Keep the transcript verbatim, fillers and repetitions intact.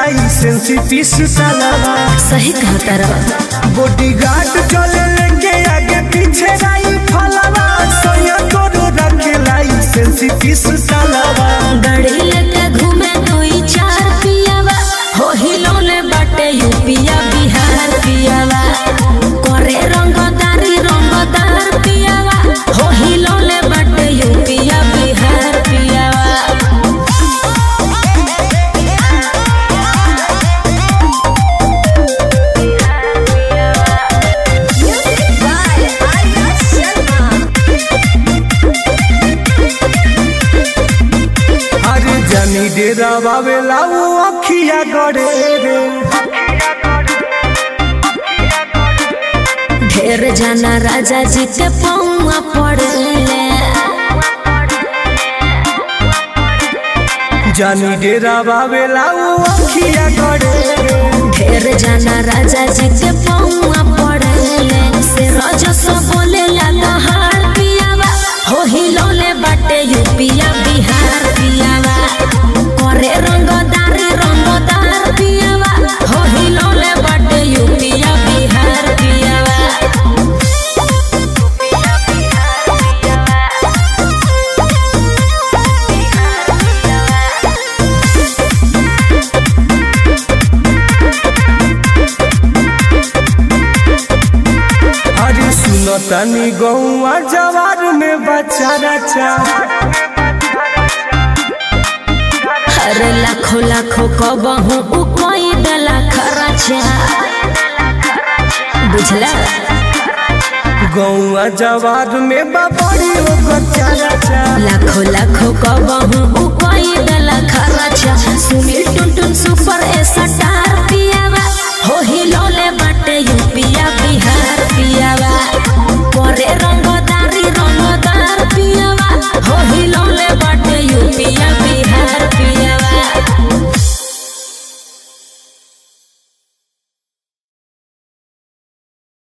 licence पीस सालावा सही कहता रहा बॉडीगार्ड चले लेके आगे पीछे राई फलावा सोया तोरो रखे लाइसेंस पीस सालावा गाड़ी लेके घूमे दुई चार पियावा हो हिलोले बाटे यूपिया बिहार पियावा करे रंगदारी रंगदार पियावा हो हिलोले बाटे यूपिया बिहार पियावा जानी डेरा बाबेला वो अखिया गड़े रे ढेर जाना राजा जी के पौआ पड़ले जानी डेरा बाबेला वो अखिया गड़े रे ढेर जाना राजा जी के पौआ पड़ले से राजा सो बोले ला दहाड़ पियावा हो हिलोले बाटे यूपिया बिहार पियावा करे रंगदारी रंगदार पियावा हो हिलोले बाटे यूपिया बिहार पियावा अरे सुनो तनी गौआ जवार में बच्चा रचा अरे लाखों लाखों कबहू उ कोई दला खर्चा बुझला गौआ जवार में बबड़ी ओ बच्चा